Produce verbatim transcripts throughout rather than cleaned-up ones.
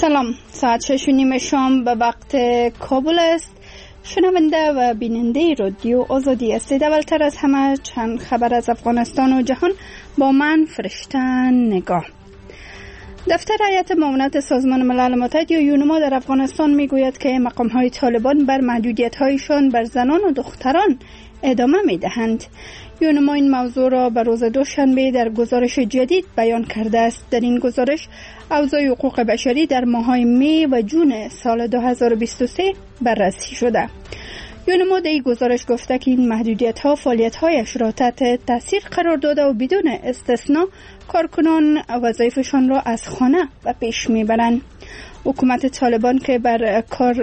سلام، ساعت شش و نیم شام به وقت کابل است. شنونده و بیننده رادیو آزادی هستید. اولتر از همه چند خبر از افغانستان و جهان با من فرشته نگاه. دفتر هیئت معاونت سازمان ملل متحد یا یونما در افغانستان میگوید که مقام‌های طالبان بر محدودیت‌هایشان بر زنان و دختران ادامه می‌دهند. یونما این موضوع را به روز دوشنبه در گزارش جدید بیان کرده است. در این گزارش اوضاع حقوق بشری در ماه‌های می و جون سال دو هزار و بیست و سه بررسی شده. یونما در این گزارش گفته که این محدودیت‌ها فعالیت‌هایش را تحت تاثیر قرار داده و بدون استثنا کارکنان وظایفشان را از خانه و پیش میبرند. حکومت طالبان که بر کار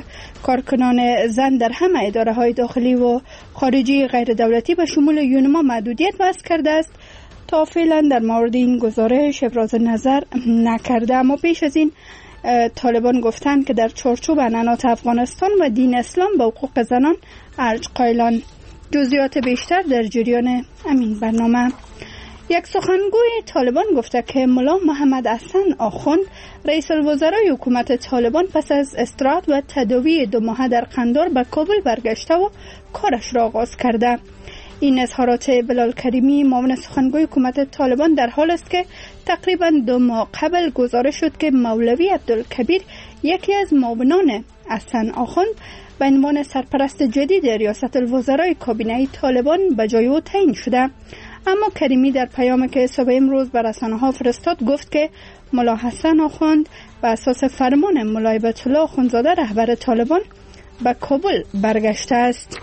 کارکنان زن در همه اداره‌های داخلی و خارجی غیر دولتی به شمول یونما محدودیت وضع کرده است، تا فعلا در مورد این گزارش ابراز نظر نکرده. اما پیش از این طالبان گفتند که در چارچوب عنعنات افغانستان و دین اسلام به حقوق زنان ارج قائلان. جزئیات بیشتر در جریان همین برنامه. یک سخنگوی طالبان گفته که ملا محمد حسن آخوند رئیس الوزرای حکومت طالبان پس از استراحت و تداوی دو ماهه در قندار به کابل برگشته و کارش را آغاز کرده. این اظهارات بلال کریمی معاون سخنگوی حکومت طالبان در حال است که تقریبا دو ماه قبل گزارش شد که مولوی عبدالکبیر یکی از معاونان حسن آخوند به عنوان سرپرست جدید ریاست الوزرای کابینه طالبان به جای او تعیین شده. اما کریمی در پیامی که صبح امروز بر رسانه‌ها فرستاد گفت که ملا حسن آخوند به اساس فرمان ملا هیبت الله آخوندزاده رهبر طالبان به کابل برگشته است.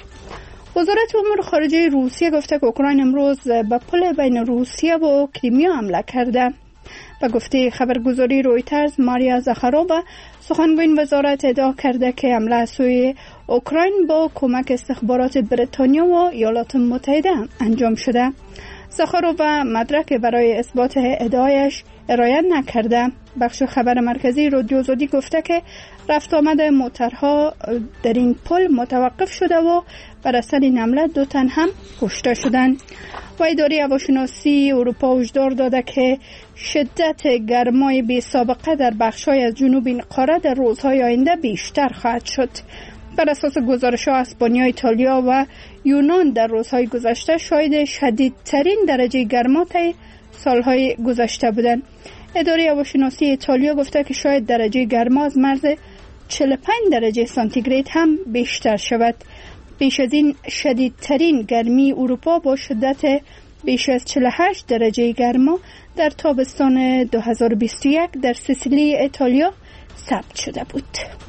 وزارت امور خارجه روسیه گفته که اوکراین امروز به پل بین روسیه و کریمیا حمله کرده. به گفته خبرگزاری رویترز، ماریا زاخارووا سخنگوی وزارت ادعا کرده که حمله از سوی اوکراین با کمک استخبارات بریتانیا و ایالات متحده انجام شده. زاخارووا مدرک برای اثبات ادعایش ارائه نکرده. بخش خبر مرکزی رادیو آزادی گفته که رفت آمد موترها در این پل متوقف شده و بر اثر این حمله دو تن هم کشته شدند. و اداره هواشناسی اروپا هشدار داده که شدت گرمای بی سابقه در بخش‌های از جنوب این قاره در روزهای آینده بیشتر خواهد شد. بر اساس گزارش‌ها اسپانیا، ایتالیا و یونان در روزهای گذشته شاهد شدیدترین درجه گرما طی سالهای گذشته بودند. اداره هواشناسی ایتالیا گفته که شاید درجه گرما از مرز چهل و پنج درجه سانتیگراد هم بیشتر شود. بیش از این شدیدترین گرمی اروپا با شدت بیش از چهل و هشت درجه گرما در تابستان دو هزار و بیست و یک در سیسیلی ایتالیا ثبت شده بود.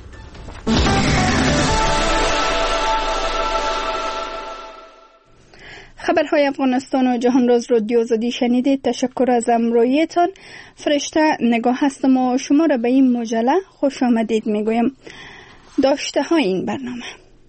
خبرهای افغانستان و جهان راز رادیو آزادی شنیدید. تشکر از همراهیتان. فرشته نگاه هستم و شما را به این مجله خوش آمدید میگویم. داشته های این برنامه: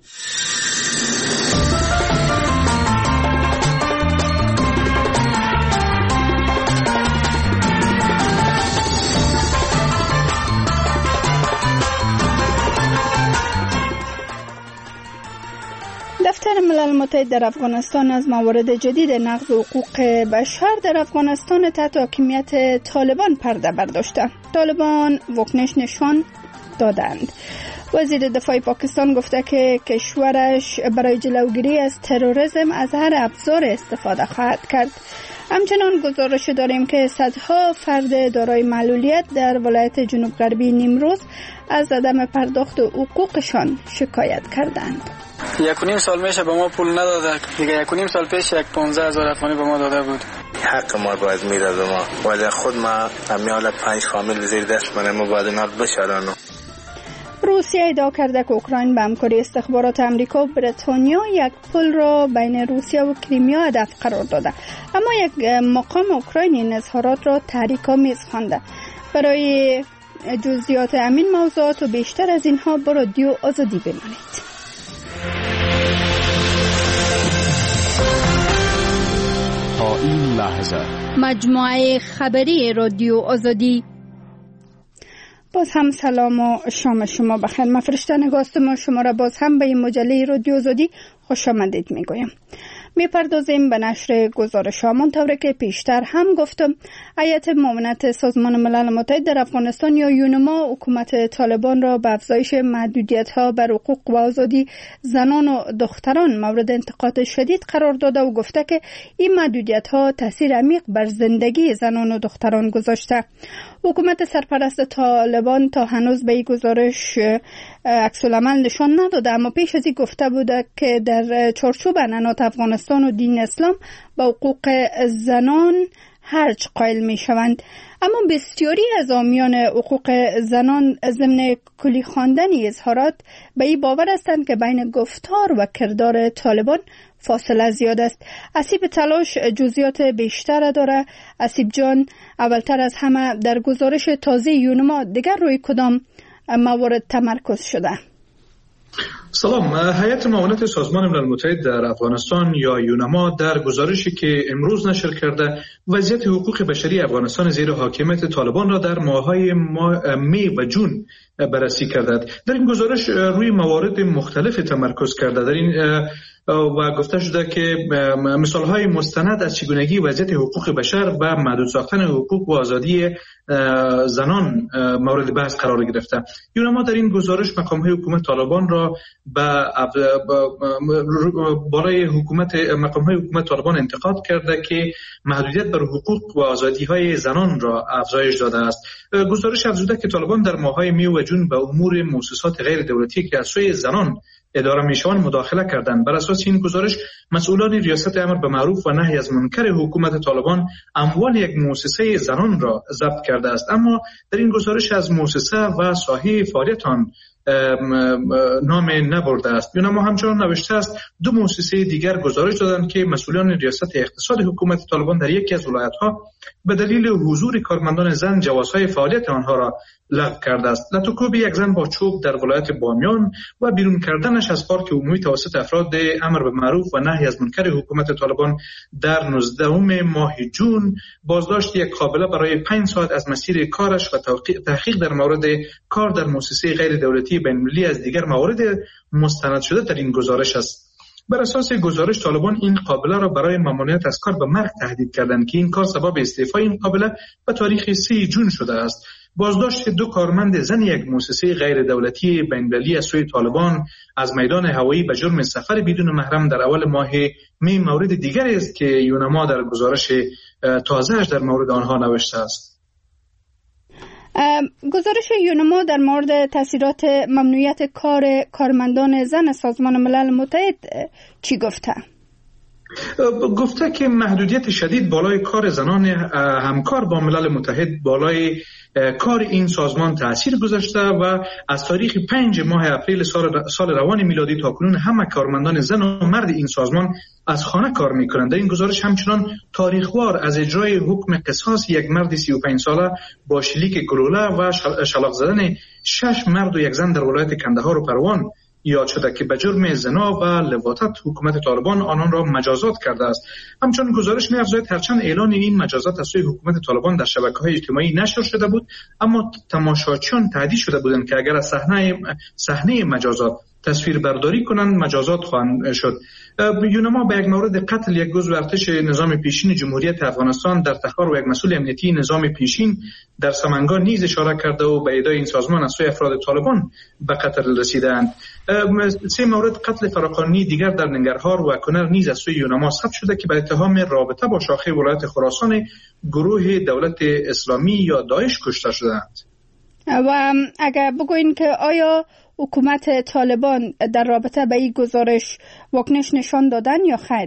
دفتر ملل متحد در افغانستان از موارد جدید نقض حقوق بشر در افغانستان تحت حاکمیت طالبان پرده برداشته. طالبان واکنش نشان دادند. وزیر دفاع پاکستان گفته که کشورش برای جلوگیری از تروریسم از هر ابزار استفاده خواهد کرد. همچنان گزارش داریم که صدها فرد دارای معلولیت در ولایت جنوب غربی نیمروز از عدم پرداخت حقوقشان شکایت کردند. یک و نیم سال میشه به ما پول نداده. دیگه یک و نیم سال پیش یک پانزده هزار افغانی به ما داده بود. حق ما باید میداد ما، ولی خود ما امیال پنج فامیل زیر دست منه، ما باید اینا بشارانو. روسیه ادعا کرده که اوکراین به همکاری استخبارات امریکا و بریتانیا یک پل را بین روسیه و کریمیا هدف قرار داده. اما یک مقام اوکراین این اظهارات را تحریک‌آمیز خوانده. برای جزئیات همین موضوعات و بیشتر از اینها با رادیو آزادی بمانید. تا این لحظه مجموعه خبری رادیو آزادی. باز هم سلام و شام شما بخیر. من فرشته نگاه هستم و شما را باز هم به این مجله رادیو آزادی خوش آمدید میگویم. میپردازیم به نشر گزارش ها. منطوری که پیشتر هم گفتم، هیئت معاونت سازمان ملل متحد در افغانستان یا یونما حکومت طالبان را به افزایش محدودیت ها بر حقوق و آزادی زنان و دختران مورد انتقاد شدید قرار داده و گفته که این محدودیت ها تاثیر عمیق بر زندگی زنان و دختران گذاشته. حکومت سرپرست طالبان تا هنوز به این گزارش عکس العمل نشان نداده، اما پیش از این گفته بوده که در چارچوب عنعنات افغانستان و دین اسلام با حقوق زنان هرچ قائل می شوند. اما بسیاری از حامیان حقوق زنان ضمن کلی خواندن اظهارات به این باور هستند که بین گفتار و کردار طالبان فاصله زیاد است. اسیب تلاش جزئیات بیشتر داره. اسیب جان، اولتر از همه در گزارش تازه یونما دیگر روی کدام موارد تمرکز شده؟ سلام. هیئت معاونت سازمان ملل متحد در افغانستان یا یونما در گزارشی که امروز نشر کرده وضعیت حقوق بشری افغانستان زیر حاکمیت طالبان را در ماه‌های می و جون بررسی کرده. در این گزارش روی موارد مختلف تمرکز کرده. در این و گفته شده که مثال‌های مستند از چگونگی وضعیت حقوق بشر و محدود ساختن حقوق و آزادی زنان مورد بحث قرار گرفته. یونما در این گزارش مقام‌های حکومت طالبان را به بالای حکومت مقام‌های حکومت طالبان انتقاد کرده که محدودیت بر حقوق و آزادی‌های زنان را افزایش داده است. گزارش افزوده که طالبان در ماه‌های می و جون به امور مؤسسات غیر دولتی که از سوی زنان اداره میشوند مداخله کردند. بر اساس این گزارش مسئولان ریاست امر به معروف و نهی از منکر حکومت طالبان اموال یک مؤسسه زنان را ضبط کرده است، اما در این گزارش از مؤسسه و ساحه فعالیت آن نام نبرده است. یونما همچنان نوشته است دو مؤسسه دیگر گزارش دادند که مسئولان ریاست اقتصاد حکومت طالبان در یکی از ولایت‌ها به دلیل حضور کارمندان زن جوازهای فعالیت آنها را لغو کرده است. لطوکوب یک زن با چوب در ولایت بامیان و بیرون کردنش از پارک عمومی توسط افراد امر به معروف و نهی از منکر حکومت طالبان در نوزدهم ماه جون، بازداشت یک قابله برای پنج ساعت از مسیر کارش و تحقیق در مورد کار در مؤسسه غیر دولتی بین‌المللی از دیگر موارد مستند شده در این گزارش است. بر اساس گزارش طالبان این قابله را برای ممانعت از کار به مرگ تهدید کردند که این کار سبب استعفای این قابله به تاریخ سه جون شده است. بازداشت دو کارمند زن یک مؤسسه غیر دولتی بین‌المللی از سوی طالبان از میدان هوایی به جرم سفر بدون محرم در اول ماه می مورد دیگری است که یونما در گزارش تازه‌اش در مورد آنها نوشته است. گزارش یونما در مورد تاثیرات ممنوعیت کار کارمندان زن سازمان ملل متحد چی گفته؟ گفته که محدودیت شدید بالای کار زنان همکار با ملل متحد بالای کار این سازمان تأثیر گذاشته و از تاریخ پنج ماه اپریل سال, سال روان میلادی تا کنون همه کارمندان زن و مرد این سازمان از خانه کار میکنند. در این گزارش همچنان تاریخوار از اجرای حکم قصاص یک مرد سی و پنج ساله با شلیک گلوله و شلاق زدن شش مرد و یک زن در ولایت کندهار و پروان یاد شده که به جرم زنا و لواطت حکومت طالبان آنان را مجازات کرده است. همچنین گزارش می‌افزاید هرچند اعلان این مجازات از سوی حکومت طالبان در شبکه‌های اجتماعی نشر شده بود، اما تماشاچیان تهدید شده بودند که اگر از صحنه صحنه مجازات تصویر برداری کنند مجازات خواهند شد. یونما به یک مورد قتل یک جزو ارتش نظام پیشین جمهوریت افغانستان در تخار و یک مسئول امنیتی نظام پیشین در سمنگان نیز اشاره کرده و به ادعای این سازمان از سوی افراد طالبان به قتل رسیدند. سه مورد قتل فراقانی دیگر در ننگرهار و کنر نیز از سوی یونما ثبت شده که به اتهام رابطه با شاخه ولایت خراسان گروه دولت اسلامی یا داعش کشته شدند. و اگر بگوین که آیا حکومت طالبان در رابطه با این گزارش واکنش نشان دادن یا خیر؟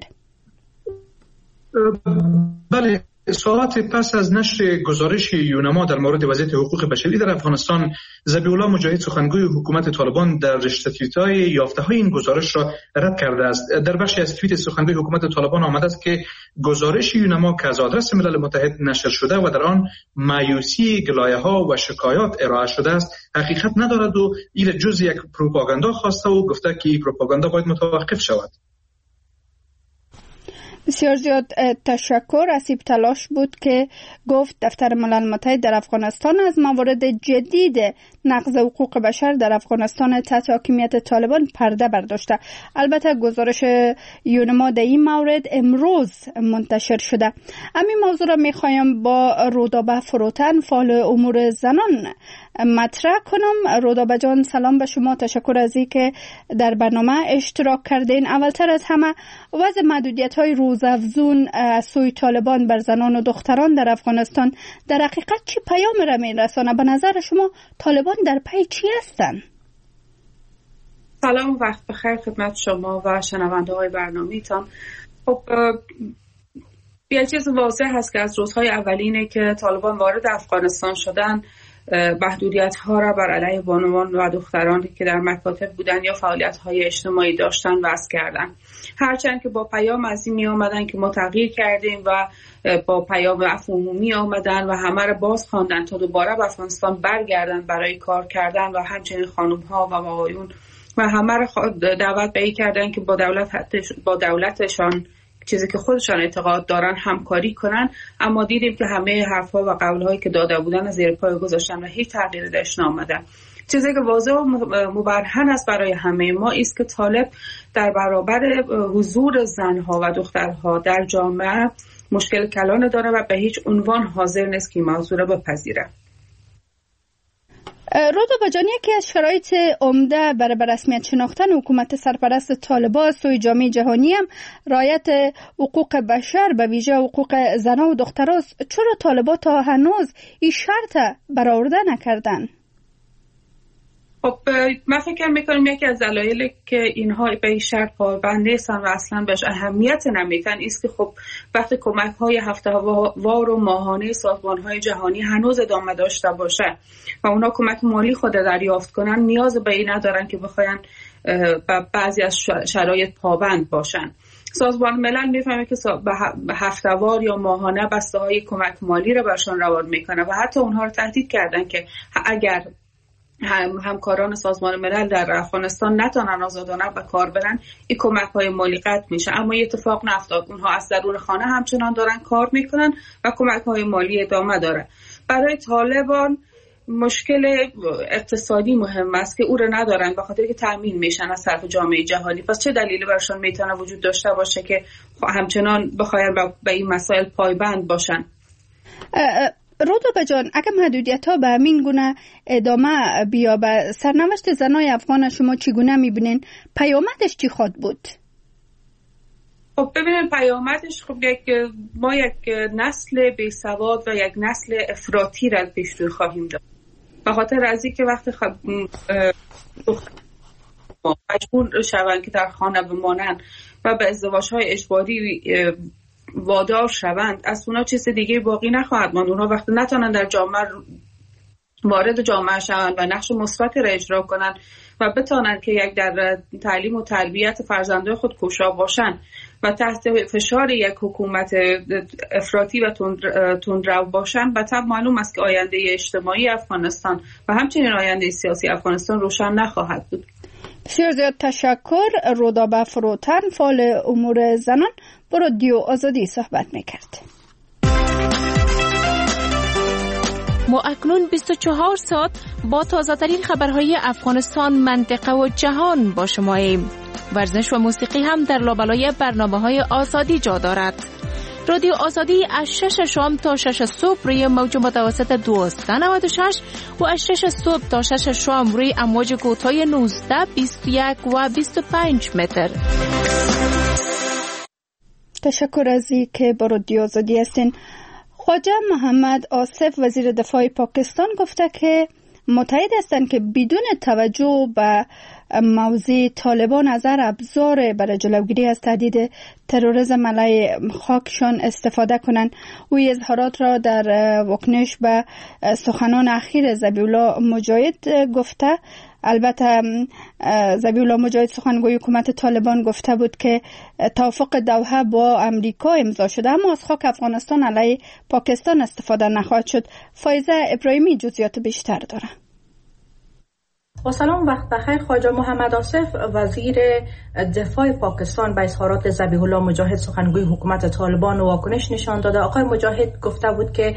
بله، ساعت پس از نشر گزارش یونما در مورد وضعیت حقوق بشری در افغانستان، ذبیح‌الله مجاهد سخنگوی حکومت طالبان در رشته توییت‌های یافته‌های این گزارش را رد کرده است. در بخشی از توییت سخنگوی حکومت طالبان آمده است که گزارش یونما که از آدرس ملل متحد نشر شده و در آن مایوسی، گلایه‌ها و شکایات ارائه شده است حقیقت ندارد و این جز یک پروپاگاندا خواسته و گفته که این پروپاگاندا باید متوقف شود. بسیار زیاد تشکر. اسیب تلاش بود که گفت دفتر ملل متحد در افغانستان از موارد جدید نقض حقوق بشر در افغانستان تحت حاکمیت طالبان پرده برداشته. البته گزارش یونما در این مورد امروز منتشر شده. همین موضوع را میخوایم با رودابه فروتن فعال امور زنان مطرح کنم. رودابه جان سلام به شما، تشکر از این که در برنامه اشتراک کردین. اولتر از همه وضع محدودیت های روزافزون از سوی طالبان بر زنان و دختران در افغانستان در حقیقت چی پیام را میرسانه؟ به نظر شما طالبان در پی چی هستند؟ سلام و وقت بخیر خدمت شما و شنونده های برنامه‌تان. خب یه چیز واضح هست که از روزهای اولینه که طالبان وارد افغانستان شدن محدودیت ها را بر علیه بانوان و دخترانی که در مکاتب بودن یا فعالیت های اجتماعی داشتن وضع کردن. هرچند که با پیام از این می آمدن که ما تغییر کردیم و با پیام عفومی آمدن و همه را باز خواندن تا دوباره به افغانستان برگردن برای کار کردن و همچنین خانم ها و آقایون و همه را دعوت به این کردن که با دولت با دولتشان چیزی که خودشان اعتقاد دارن همکاری کنن. اما دیدیم که همه حرفها و قولهایی که داده بودن از زیر پای گذاشتن و هیچ تغییری درش نآمده. چیزی که واضح و مبرهن است برای همه ما است که طالب در برابر حضور زنها و دخترها در جامعه مشکل کلان داره و به هیچ عنوان حاضر نیست که موضوع را بپذیره. رودابه جان، یکی از شرایط عمده برای به رسمیت شناختن حکومت سرپرست طالبان سوی جامعه جهانی هم رعایت حقوق بشر به ویژه حقوق زنان و دختراست. چرا طالبان تا هنوز این شرط برآورده نکردن؟ خب من فکر میکنم یکی از دلایلی که اینها به این شرط پایبند نیستن و اصلا بهش اهمیت نمیدن است که خب وقتی کمک های هفته وار و ماهانه سازمان های جهانی هنوز ادامه داشته باشه و اونا کمک مالی خود دریافت کنن، نیاز به این ندارن که بخواین بعضی از شرایط پابند باشن. سازمان ملل میفهمه که به هفتهوار یا ماهانه بسته های کمک مالی را برشان روان میکنه و حتی اونها رو تهدید کردن که اگر هم همکاران سازمان ملل در افغانستان نتونن آزادانه به کار برن این کمک های مالی قطع میشه. اما این اتفاق نافتاد. اونها از درون خانه همچنان دارن کار میکنن و کمک های مالی ادامه داره. برای طالبان مشکل اقتصادی مهم است که او را ندارن به خاطر که تامین میشن از طرف جامعه جهانی. پس چه دلیلی برشان میتونه وجود داشته باشه که همچنان بخواین به این مسائل پایبند باشن؟ رودابه جان، اگر محدودیت ها به همین گونه ادامه بیابه، سرنوشت زنای افغان شما چگونه میبینین؟ پیامدش چی خواهد بود؟ خب ببینید پیامدش خب یک ما یک نسل بی سواد و یک نسل افراطی را پیش روی خواهیم داشت. به خاطر از اینکه وقتی خب مجبور شوند که در خانه بمانند و به ازدواج‌های اجباری وادار شوند، از اونا چیز دیگه باقی نخواهد ماند. اونا وقتی نتونن در جامعه وارد جامعه شوند و نقش مثبتی را اجرا کنند و بتونن که یک در تعلیم و تربیت فرزندان خود کوشا باشن و تحت فشار یک حکومت افراطی و تندرو باشن، به طبع معلوم است که آینده اجتماعی افغانستان و همچنین آینده سیاسی افغانستان روشن نخواهد بود. بسیار زیاد تشکر. رودابه فروتن فعال امور زنان با رادیو آزادی صحبت میکرد. ما اکنون بیست و چهار ساعت با تازه ترین خبرهای افغانستان، منطقه و جهان با شماییم. ورزش و موسیقی هم در لابلای برنامه‌های آزادی جا دارد. رادیو آزادی از شش شام تا شش صبح روی موج متوسط دویست و نود و شش و از شش صبح تا شش شام روی امواج کوتاه نوزده، بیست و یک و بیست و پنج متر. تشکر از این که با رادیو آزادی هستین. خواجه محمد آصف وزیر دفاع پاکستان گفته که متحد هستند که بدون توجه به موضوع طالبان از هر ابزار برای جلوگیری از تهدید تروریسم علیه خاکشان استفاده کنند. او اظهارات را در واکنش به سخنان اخیر ذبیحالله مجاهد گفته. البته ذبیحالله مجاهد سخنگوی حکومت طالبان گفته بود که توافق دوحه با امریکا امضا شده اما از خاک افغانستان علیه پاکستان استفاده نخواهد شد. فایزه ابراهیمی جزئیات بیشتر داره. با سلام وقت بخیر. خواجه محمد آصف وزیر دفاع پاکستان به اظهارات ذبیح الله مجاهد سخنگوی حکومت طالبان واکنش نشان داده. آقای مجاهد گفته بود که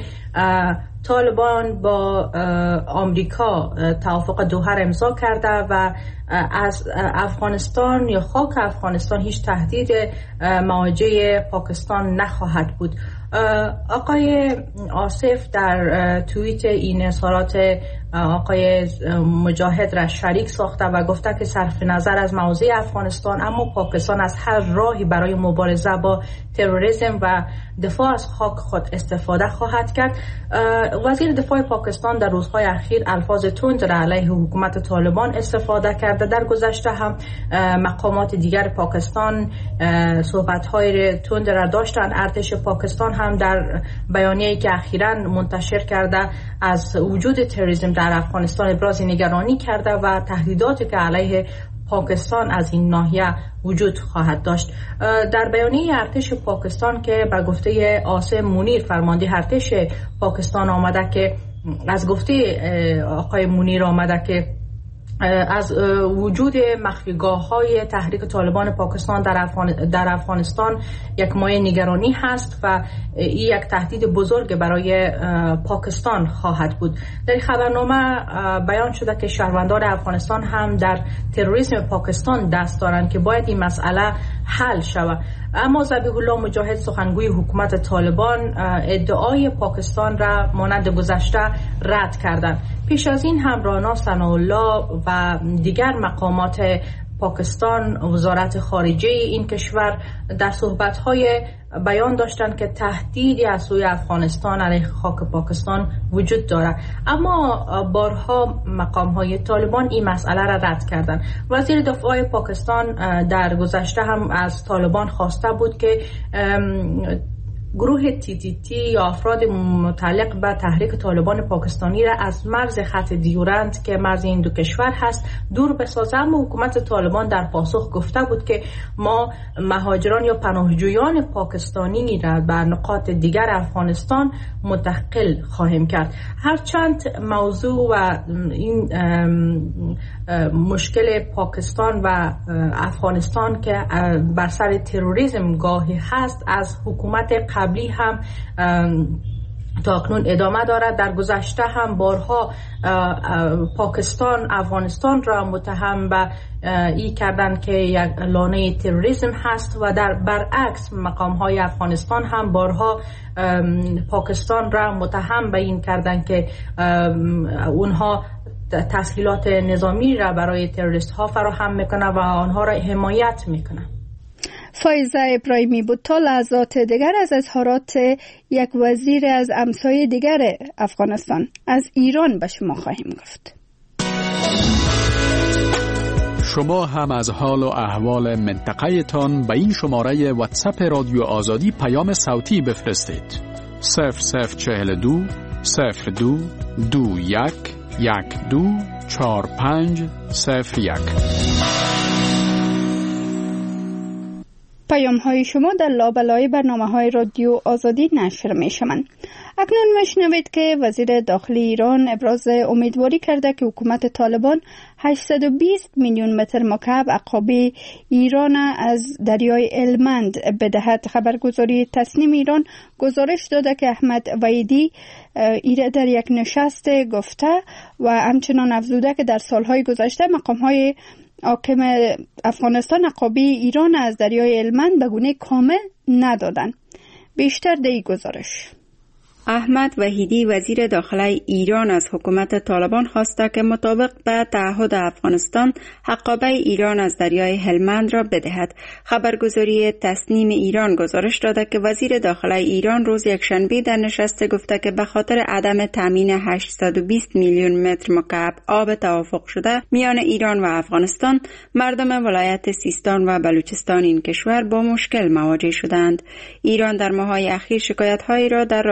طالبان با آمریکا توافق دوحه امضا کرده و از افغانستان یا خاک افغانستان هیچ تهدید مواجه پاکستان نخواهد بود. آقای آصف در توییت این اظهارات آقای مجاهد را شریک ساخته و گفته که صرف نظر از موضع افغانستان اما پاکستان از هر راهی برای مبارزه با تروریسم و دفاع از خاک خود استفاده خواهد کرد. وزیر دفاع پاکستان در روزهای اخیر الفاظ تند را علیه حکومت طالبان استفاده کرده. در گذشته هم مقامات دیگر پاکستان صحبت‌های تند را داشتند. ارتش پاکستان هم در بیانیه‌ای که اخیراً منتشر کرده از وجود تروریسم در افغانستان ابراز نگرانی کرده و تهدیداتی که علیه پاکستان از این ناحیه وجود خواهد داشت. در بیانیه ارتش پاکستان که به گفته عاصم منیر فرمانده ارتش پاکستان آمده که از گفته آقای منیر آمده که از وجود مخفیگاه‌های تحریک طالبان پاکستان در, افغان در افغانستان یک مایه نگرانی هست و این یک تهدید بزرگ برای پاکستان خواهد بود. در خبرنامه بیان شده که شهروندان افغانستان هم در تروریسم پاکستان دست دارند که باید این مسئله حل شود. اما ذبیح الله مجاهد سخنگوی حکومت طالبان ادعای پاکستان را مانند گذشته رد کردند. پیش از این هم رانا ثناءالله و دیگر مقامات پاکستان وزارت خارجه این کشور در صحبت‌های بیان داشتند که تهدیدی از سوی افغانستان علیه خاک پاکستان وجود دارد، اما بارها مقام‌های طالبان این مسئله را رد کردند. وزیر دفاع پاکستان در گذشته هم از طالبان خواسته بود که گروه تی تی تی یا افراد متعلق به تحریک طالبان پاکستانی را از مرز خط دیورند که مرز این دو کشور هست دور بسازه، اما حکومت طالبان در پاسخ گفته بود که ما مهاجران یا پناهجویان پاکستانی را به نقاط دیگر افغانستان منتقل خواهیم کرد. هرچند موضوع و این مشکل پاکستان و افغانستان که بر سر تروریسم گاهی هست از حکومت قبلی هم تا اکنون ادامه دارد. در گذشته هم بارها پاکستان افغانستان را متهم به ای کردن که یک لانه تروریسم هست و در برعکس مقام‌های افغانستان هم بارها پاکستان را متهم به این کردن که اونها تسهیلات نظامی را برای تروریست ها فراهم میکنه و آنها را حمایت میکنه. فایزه ابراهیمی بود. تا لحظات دیگر از اظهارات یک وزیر از امثای دیگر افغانستان از ایران به شما خواهیم گفت. شما هم از حال و احوال منطقه تان به این شماره واتساپ رادیو آزادی پیام صوتی بفرستید. صفر صفر چهل دو صفر دو دو یک یک دو چهار پنج صفر یک. پیام های شما در لابلای برنامه های رادیو آزادی نشر می شوند. اکنون میشنوید که وزیر داخلی ایران ابراز امیدواری کرده که حکومت طالبان هشتصد و بیست میلیون متر مکعب عقابه ایران از دریای هلمند بدهد. خبرگزاری تسنیم ایران گزارش داده که احمد وحیدی ایره در یک نشست گفته و همچنان افزوده که در سالهای گذشته مقام‌های حاکم افغانستان عقابه ایران از دریای هلمند به گونه کامل ندادند. بیشتر در این گزارش. احمد وحیدی وزیر داخلی ایران از حکومت طالبان خواسته که مطابق به تعهد افغانستان عقابه ایران از دریای هلمند را بدهد. خبرگزاری تسنیم ایران گزارش داده که وزیر داخلی ایران روز یکشنبه در نشست گفته که به خاطر عدم تامین هشتصد و بیست میلیون متر مکعب آب توافق شده میان ایران و افغانستان، مردم ولایت سیستان و بلوچستان این کشور با مشکل مواجه شدند. ایران در ماه‌های اخیر شکایت‌هایی را در رابطه با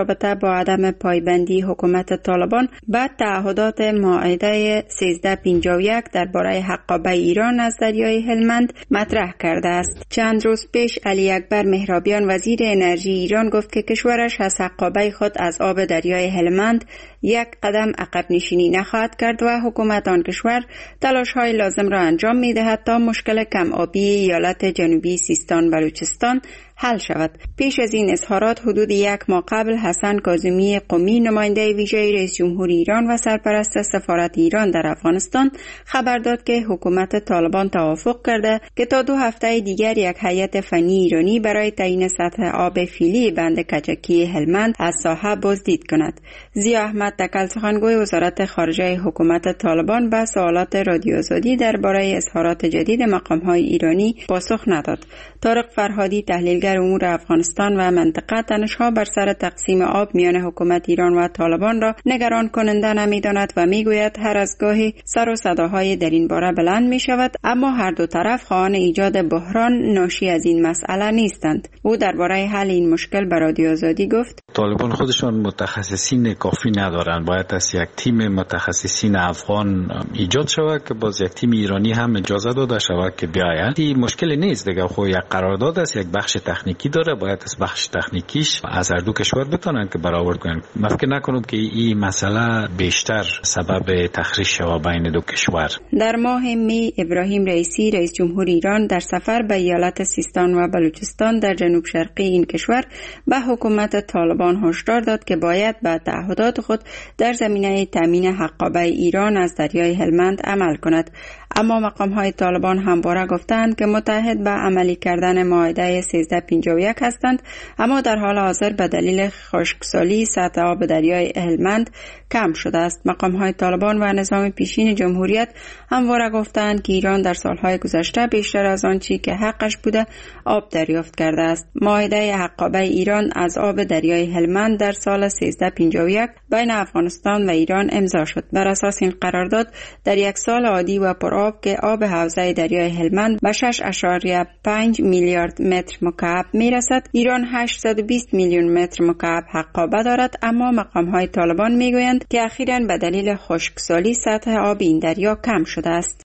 با عدم پایبندی حکومت طالبان به تعهدات مائده سیزده پنجاه و یک درباره حقابه ایران از دریای هلمند مطرح کرده است. چند روز پیش علی اکبر مهرابیان وزیر انرژی ایران گفت که کشورش از حقابه خود از آب دریای هلمند یک قدم عقب نشینی نخواهد کرد و حکومت آن کشور تلاش‌های لازم را انجام می‌دهد تا مشکل کم آبی ایالت جنوبی سیستان بلوچستان حل شود. پیش از این اظهارات حدود یک ماه قبل حسن کاظمی قمی نماینده ویژه رئیس جمهور ایران و سرپرست سفارت ایران در افغانستان خبر داد که حکومت طالبان توافق کرده که تا دو هفته دیگر یک هیئت فنی ایرانی برای تعیین سطح آب فعلی بند کجکی هلمند از ساحه بازدید کند. ضیا احمد تکل سخنگوی وزارت خارجه حکومت طالبان به سوالات رادیو آزادی درباره اظهارات جدید مقام‌های ایرانی پاسخ نداد. طارق فرهادی تحلیل امور افغانستان و منطقه تنش‌ها بر سر تقسیم آب میان حکومت ایران و طالبان را نگران کننده نمی‌داند و میگوید هر از گاهی سر و صداهای در این باره بلند می‌شود، اما هر دو طرف خواهان ایجاد بحران ناشی از این مسئله نیستند. او درباره حل این مشکل به رادیو آزادی گفت: طالبان خودشان متخصصین کافی ندارند، باید از یک تیم متخصصین افغان ایجاد شود که باز یک تیم ایرانی هم اجازه داده شود که بیاید. این مشکلی نیست دیگه، خو یک قرارداد است، یک بخش تکنیکی داره، باید از بخش تکنیکیش از هر دو کشور بتونن که برابر کنن. من فکر نکنم که این مسئله بیشتر سبب تخریش شود بین دو کشور. در ماه می ابراهیم رئیسی رئیس جمهور ایران در سفر به ایالت سیستان و بلوچستان در جنوب شرقی این کشور به حکومت طالبان هشدار داد که باید به تعهدات خود در زمینه تامین حقابه ایران از دریای هلمند عمل کند. اما مقام‌های طالبان همواره گفتند که متحد به عملی کردن مائده سیزده پنجاه و یک هستند، اما در حال حاضر به دلیل خشکسالی سطح آب دریای هلمند کم شده است. مقام‌های طالبان و نظام پیشین جمهوریت همواره گفتند که ایران در سالهای گذشته بیشتر از آنچه که حقش بوده آب دریافت کرده است. مائده حقابه ایران از آب دریای هلمند در سال سیزده پنجاه و یک بین افغانستان و ایران امضا شد. بر اساس این قرارداد در یک سال عادی و پرآب که آب حوزه دریای هلمند به شش اشاریه پنج میلیارد متر مکعب میرسد، ایران هشتصد و بیست میلیون متر مکعب حقابه دارد. اما مقام‌های طالبان میگویند که اخیراً به دلیل خشکسالی سطح آب این دریا کم شده است.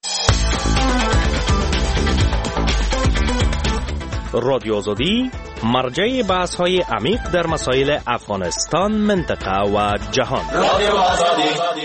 رادیو آزادی مرجع بحث‌های عمیق در مسائل افغانستان، منطقه و جهان. رادیو آزادی.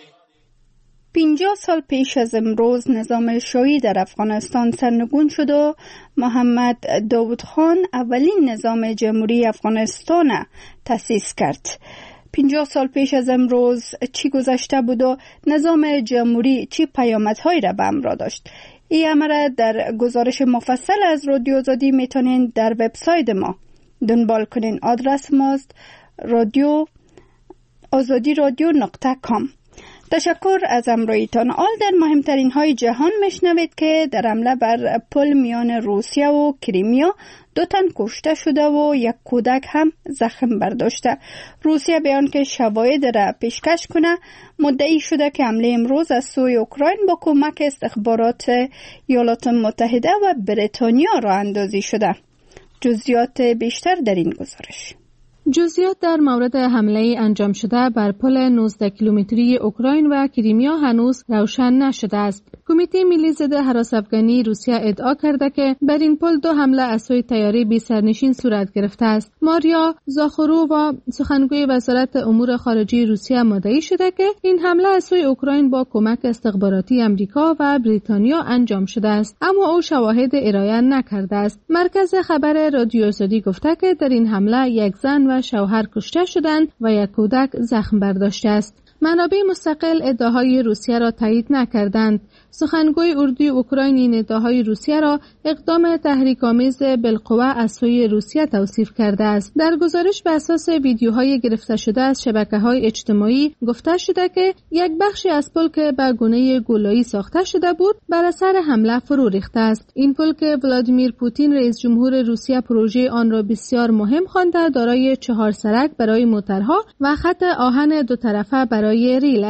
پنجاه سال پیش از امروز نظام شاهی در افغانستان سرنگون شد و محمد داود خان اولین نظام جمهوری افغانستان تأسیس کرد. پنجاه سال پیش از امروز چی گذشته بود و نظام جمهوری چی پیامدهایی را به همراه داشت؟ این امر در گزارش مفصل از رادیو آزادی میتونین در وبسایت ما دنبال کنین. آدرس ماست رادیو آزادی رادیو نقطه کام. تشکر از همراهیتان. آل در مهمترین های جهان میشنوید که در حمله بر پل میان روسیه و کریمیا دو تن کشته شده و یک کودک هم زخم برداشته. روسیه بیان که شواهد را پیشکش کنه مدعی شده که حمله امروز از سوی اوکراین با کمک استخبارات ایالات متحده و بریتانیا راه اندازی شده. جزئیات بیشتر در این گزارش. جزئیات در مورد حمله انجام شده بر پل نوزده کیلومتری اوکراین و کریمیا هنوز روشن نشده است. کمیته ملی ضد هراس افغانی روسیه ادعا کرده که بر این پل دو حمله از سوی طیاره بی سرنشین صورت گرفته است. ماریا زاخرووا سخنگوی وزارت امور خارجه روسیه مدعی شده که این حمله از سوی اوکراین با کمک استخباراتی امریکا و بریتانیا انجام شده است، اما او شواهد ارائه نکرده است. مرکز خبر رادیو آزادی گفته که در این حمله یک زن و شوهر کشته شدند و یک کودک زخم برداشته است. منابع مستقل ادعاهای روسیه را تایید نکردند. سخنگوی اردوی اوکراین این ادعاهای روسیه را اقدام تحریک‌آمیز بالقوه از سوی روسیه توصیف کرده است. در گزارش به اساس ویدیوهای گرفته شده از شبکه‌های اجتماعی گفته شده که یک بخشی از پل که به گونه گولایی ساخته شده بود بر اثر حمله فرو ریخته است. این پل که ولادیمیر پوتین رئیس جمهور روسیه پروژه آن را بسیار مهم خوانده دارای چهار سرک برای موترها و خط آهن دو طرفه برای ریل است.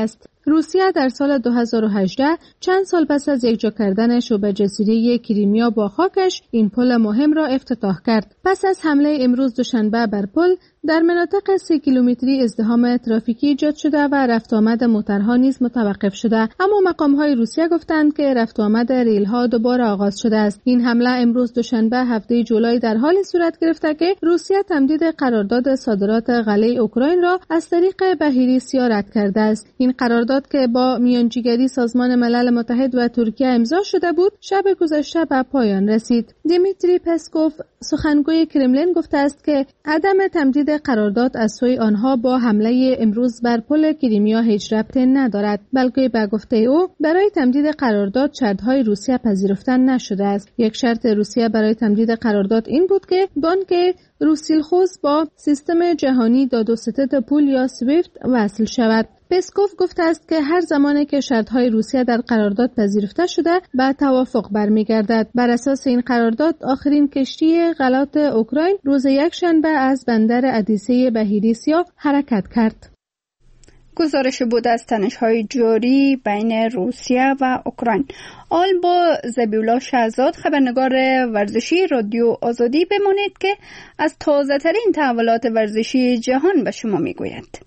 روسیه در سال دو هزار و هجده چند سال پس از یکجا کردن شبه جزیره کریمیا با خاکش این پل مهم را افتتاح کرد. پس از حمله امروز دوشنبه بر پل در مناطق سه کیلومتری ازدحام ترافیکی ایجاد شده و رفت آمد موترها نیز متوقف شده، اما مقام‌های روسیه گفتند که رفت آمد ریل‌ها دوباره آغاز شده است. این حمله امروز دوشنبه هفده جولای در حالی صورت گرفته که روسیه تمدید قرارداد صادرات غله اوکراین را از طریق بحیره سیاه رد کرده است. این قرارداد که با میانجیگری سازمان ملل متحد و ترکیه امضا شده بود، شب گذشته به پایان رسید. دیمیتری پسکوف سخنگوی کرملین گفته است که عدم تمدید قرارداد از سوی آنها با حمله امروز بر پل کریمیا هیچ ربطی ندارد، بلکه به گفته او برای تمدید قرارداد شرط‌های روسیه پذیرفته نشده است. یک شرط روسیه برای تمدید قرارداد این بود که بانک روسیلخوز با سیستم جهانی داد و ستد پول یا سویفت وصل شود. پسکوف گفته است که هر زمانی که شرط‌های روسیه در قرارداد پذیرفته شده به توافق برمیگردد. بر اساس این قرارداد آخرین کشتی غلات اوکراین روز یکشنبه از بندر ادیسه بحیره سیاه حرکت کرد. گزارش بود از تنش‌های جاری بین روسیه و اوکراین. آل با زبیولا شهزاد، خبرنگار ورزشی رادیو آزادی، بمانید که از تازه‌ترین تحولات ورزشی جهان به شما میگوید.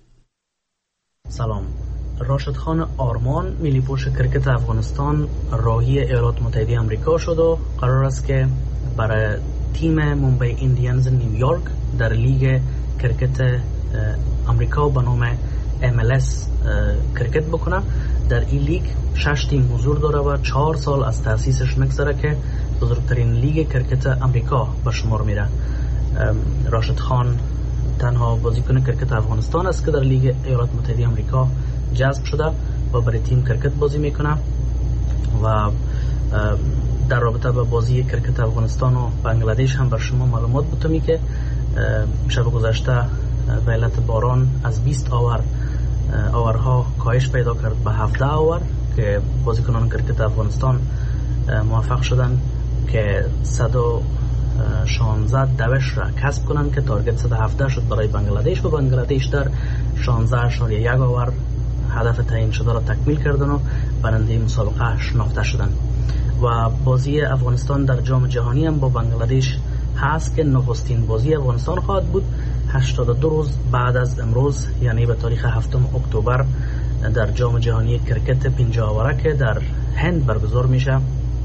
سلام. راشد خان آرمان، ملی پوش کرکت افغانستان، راهی ایالات متحده آمریکا شد و قرار است که برای تیم مومبای ایندیانز نیویورک در لیگ کرکت آمریکا به نام ام ال اس کرکت بکنه. در این لیگ شش تیم حضور داره و چهار سال از تأسیسش میگذره که بزرگترین لیگ کرکت آمریکا به شمار میره. راشد خان تنها بازیکن کرکت افغانستان است که در لیگ ایالات متحده آمریکا جذب شده و برای تیم کرکت بازی میکنه و در رابطه با بازی کرکت افغانستان و بنگلادش هم بر شما معلومات بتومی که شب گذشته به علت باران از بیست آور آورها کاهش پیدا کرد به هفده آور که بازیکنان کرکت افغانستان موفق شدن که صد و شانزده دوش را کسب کنند که تارگت صد و هفده شد برای بنگلادش و بنگلادش در شانزده اشاریه یک آور هدف تعیین شده را تکمیل کردن و برنده مسابقه شناخته شدند. و بازی افغانستان در جام جهانی هم با بنگلادش هست که نخستین بازی افغانستان خواهد بود هشتاد و دو روز بعد از امروز، یعنی به تاریخ هفتم اکتبر در جام جهانی کرکت پنجاه آوره که در هند برگزار میشه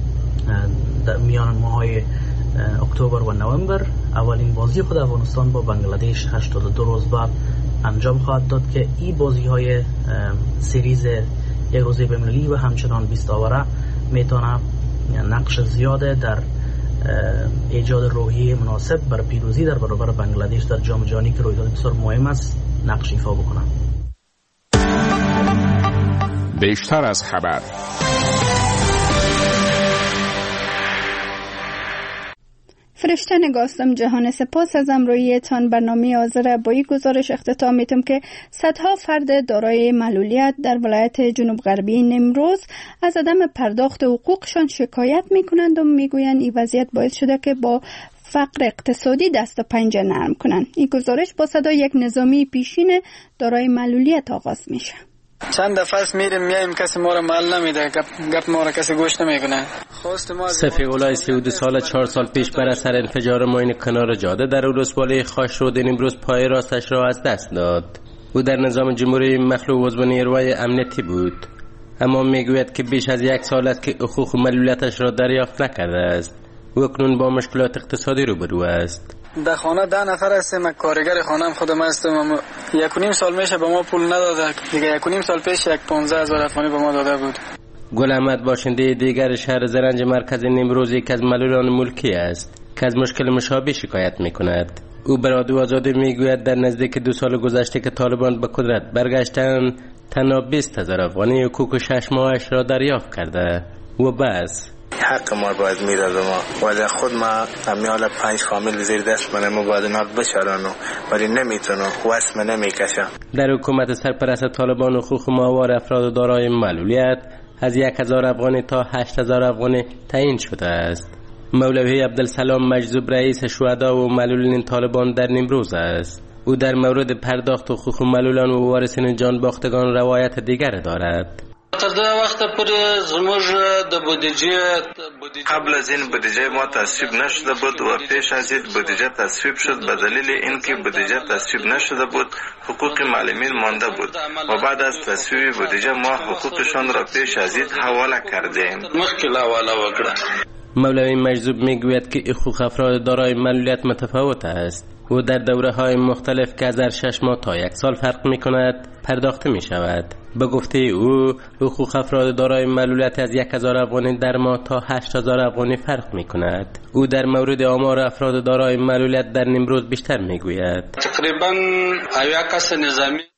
در میان ماهای اکتبر و نوامبر. اولین بازی خود افغانستان با بنگلادش هشتاد و دو روز بعد انجام خواهد داد که این بازی های سریز یک روزه بین‌المللی و همچنان بیست آوره میتونه نقش زیاده در ایجاد روحیه مناسب بر پیروزی در برابر بنگلادش در جام جهانی که رویداد بسیار مهم است نقش ایفا بکنه. بیشتر از خبر. فرشته نگاستم جهان، سپاس از امرویتان. برنامه آذر با این گزارش اختتام میتم که صدها فرد دارای معلولیت در ولایت جنوب غربی نیمروز از عدم پرداخت حقوقشان شکایت میکنند و میگویند این وضعیت باعث شده که با فقر اقتصادی دست و پنجه نرم کنند. این گزارش با صدای یک نظامی پیشین دارای معلولیت آغاز میشه. چند دفعه است میریم میایم کسی ما را محل نمیده، گپ گپ ما را کسی گوش نمیکنه. صفی اولای سی و دو سال چهار سال پیش بر اثر انفجار ماین کنار جاده در ولسوالی خاشرود امروز پای راستش را از دست داد. او در نظام جمهوری مخلوع عضو نیروی امنیتی بود، اما میگوید که بیش از یک سال است که حقوق و معلولیتش را دریافت نکرده است. او اکنون با مشکلات اقتصادی روبرو است. در خانه ده نفر هستیم، کارگر خانم خودم هستم. یک و نیم سال میشه به ما پول نداده. دیگه یک و نیم سال پیش یک پانزده هزار افغانی به ما داده بود. گل احمد باشنده دیگر شهر زرنج مرکز نیمروز یک از معلولان ملکی است که از مشکل مشابه شکایت میکند. او به رادیو آزادی میگوید در نزدیک دو سال گذشته که طالبان به قدرت برگشتند تنها بیست هزار افغانی حقوق شش ماهش را دریافت کرده و بس. حق ما باید میره ما ولی خود ما امیال پنج فامیل زیر دست منه ما باید نات بشارانو ولی نمیتونو واسم نمیکشم. در حکومت سرپرست طالبان حقوق ماهوار افراد دارای معلولیت از یک هزار افغانی تا هشت هزار افغانی تعیین شده است. مولوی عبدالسلام مجذوب رئیس شهدا و معلولین طالبان در نیمروز است. او در مورد پرداخت حقوق معلولان و وارثین جان باختگان روایت دیگر دارد. تر دا وخت پورې زموږ د بودیجه قبل از این بودیجه ما تصویب نشده بود و پیش از این بودیجه تصویب شد. به دلیل اینکه بودیجه تصویب نشده بود حقوق معلمین مانده بود و بعد از تصویب بودیجه ما حقوقشان را پیش از این حواله کردیم. مخکې حواله وکړه. مولوی مجذوب میگوید که حقوق افراد دارای معلولیت متفاوت است و در دوره های مختلف که از شش ماه تا یک سال فرق می کند پرداخته می شود. به گفته او حقوق افراد دارای معلولیت از یک هزار افغانی در ماه تا هشت هزار افغانی فرق می کند. او در مورد آمار افراد دارای معلولیت در نیمروز بیشتر می گوید. تقریبا اویا کس نظامی